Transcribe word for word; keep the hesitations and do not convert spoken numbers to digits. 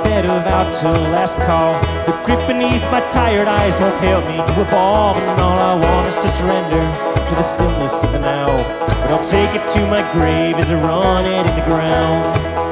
instead of out till last call. The grip beneath my tired eyes won't help me to evolve, and all I want is to surrender to the stillness of the now. But I'll take it to my grave as I run it in the ground.